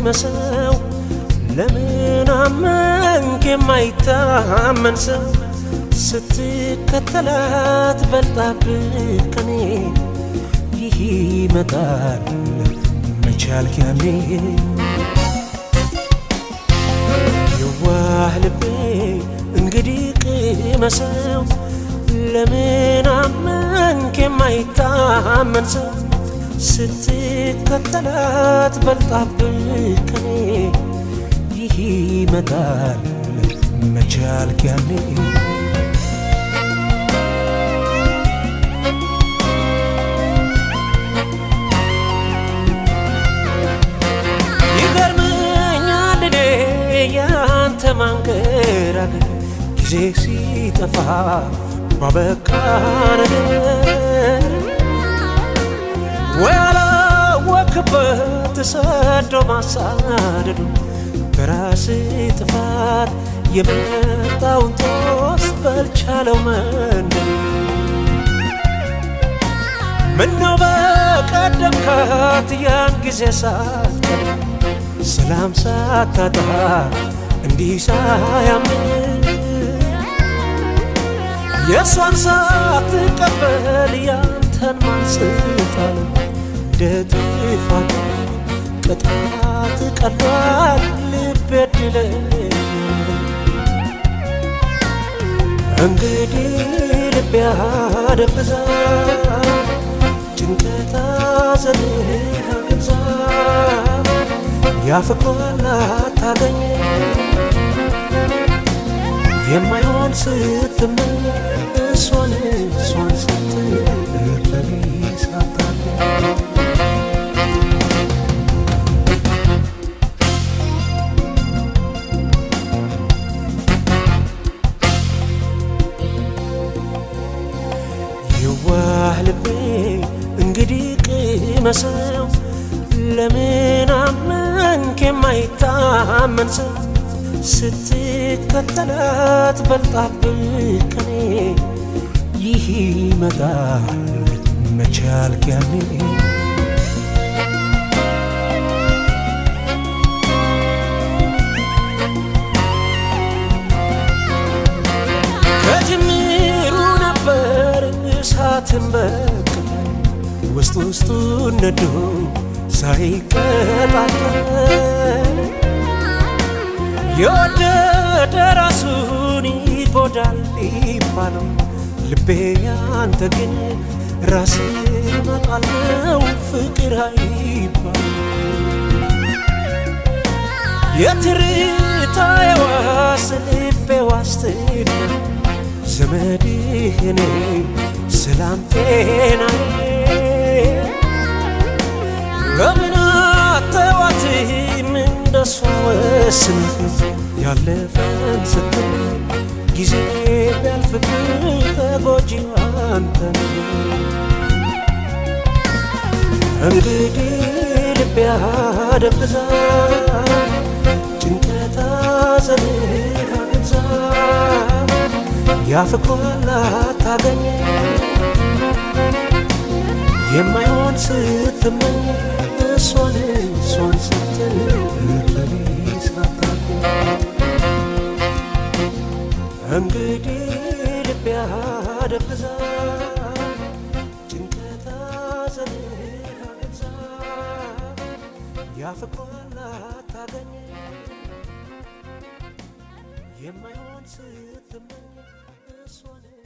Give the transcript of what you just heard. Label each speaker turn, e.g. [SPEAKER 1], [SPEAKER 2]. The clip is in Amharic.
[SPEAKER 1] ቅመሰው ለምን አመንክ የማይታመን ሰው ስትከተላት በልጣብህ ከኔ ይህ ይመጣል መቻልክ ያኔ የዋህ ልቤ እንግዲህ ቅመሰው ለምን አመንክ የማይታመን ሰው ስትከተላት በልጣብህ ከኔ ይህ ይመጣል መቻልክ ያኔ ይገርመኛል እኔ ያንተ ማንገራገር ጊዜ ሲጠፋ ባበቃ ነገር ወያላወክበት ተሰዶ ማሳደዱ በራስ ጥፋት የመጣውን ጦስ በልቻለው መንደር ምነው በቀደምካት ያን ጊዜ ሳትቀር ሰላም ሳታጣ እንዲህ ሳያምን የሷን ሳትቀበል ያንተን ማንስታል ደጥፋት ቅጣት ቀሏል ልቤ ድለኝ እንግዲህ ልቤ አደብዛ ጭንቀት አዘንህ አግዛ ያፍቅሯል አታገኝ የማይሆን ስትመኝ እሷን ስትል ልቤ ሳታገኝ የዋህ ልቤ እንግዲህ ቅመሰው ለምን አመንክ የማይታመን ሰው ስትከተላት በልጣብህ ከኔ ይህ ይመጣል መቻልክ ያኔ ከጅምሩ ነበር እሳትን በቅታ ውስጥ ውስጡን ነዶ ሳይቀጣጠል የወደደ ራሱን ይጎዳል ይባለው ልቤ ያንተ ግን ራስን መጣል ነው ፍቅር አይባል የትርታ የዋስ ልቤ ዋስትና ዘመድህ እኔ ሰላም ጤናዬ ለምን አተዋትም እንደሷ ወስነህ ያለፈን ስትል ጊዜ ቢያልፍብህ ተጎጂው አንተ ነህ እንግዲህ ልቤ አደብዛ ጭንቀት አዘንህ አግዛ ያፍቅሯል አታገኝ የማይሆን ስትመኝ እሷን ስትል ልቤ ሳታገኝ እንግዲህ ልቤ አደብዛ ጭንቀት አዘንህ አግዛ ያፍቅሯል አታገኝ የማይሆን ስትመኝ እሷን